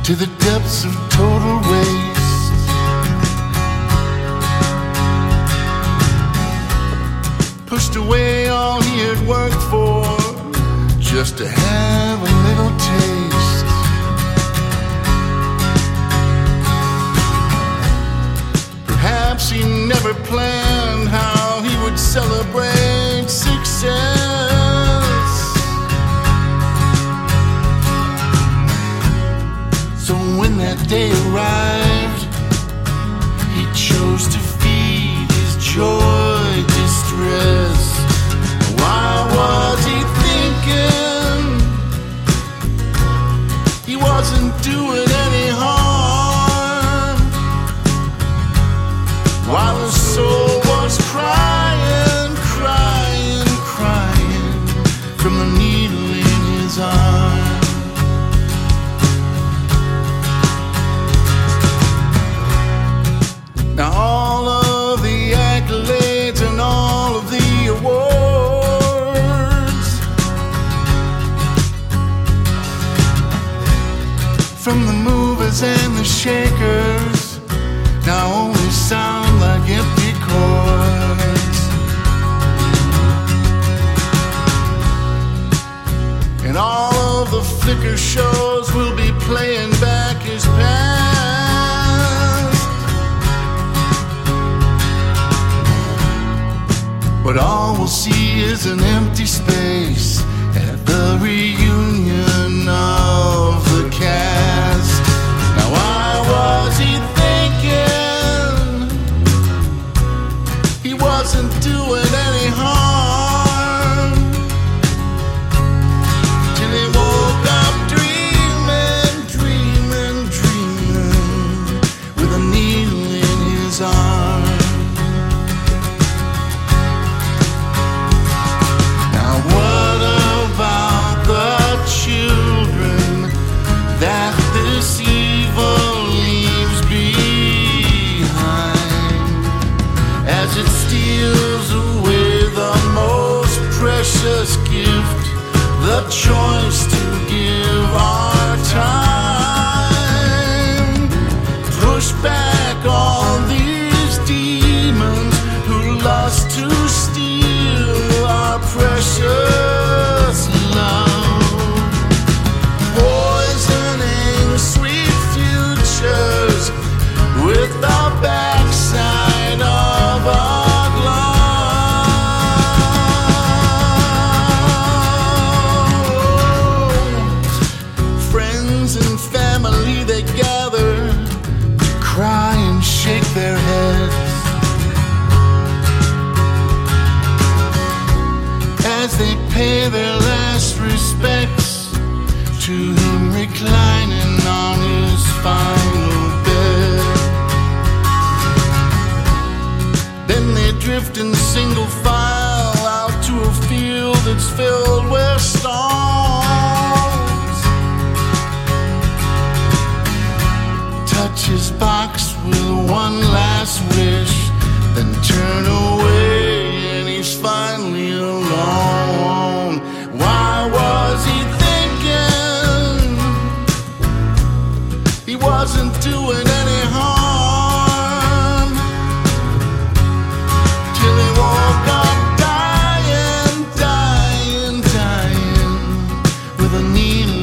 to the depths of total waste. Pushed away all he had worked for just to have a little taste. Perhaps he never planned how he would celebrate success. So when that day arrived, he chose to feed his joy distress. Why was he thinking he wasn't doing any harm? While his soul was crying, crying, crying from the needle in his arm. Now all of the accolades and all of the awards from the movers and the shakers now only sound like empty chords. And all of the flicker shows will be playing back his past. But all we'll see is an empty space at the reunion of the cast. Now why was he thinking he wasn't doing any harm? Till he woke up dreaming, dreaming, dreaming with a needle in his arm. Now what about the children that this evil leaves behind, as it steals away the most precious gift, the choice to give our time? Push back all these demons who lust to steal our precious love, poisoning sweet futures with the backside of our gloves. Friends and family, they gather to cry and shake their heads as they pay their last respects to him reclining on his final bed. Then they drift in single file out to a field that's filled with storms. Touch his box with one last wish, then turn away and he's finally alone. Why was he thinking he wasn't doing any harm? Till he woke up dying, dying, dying with a needle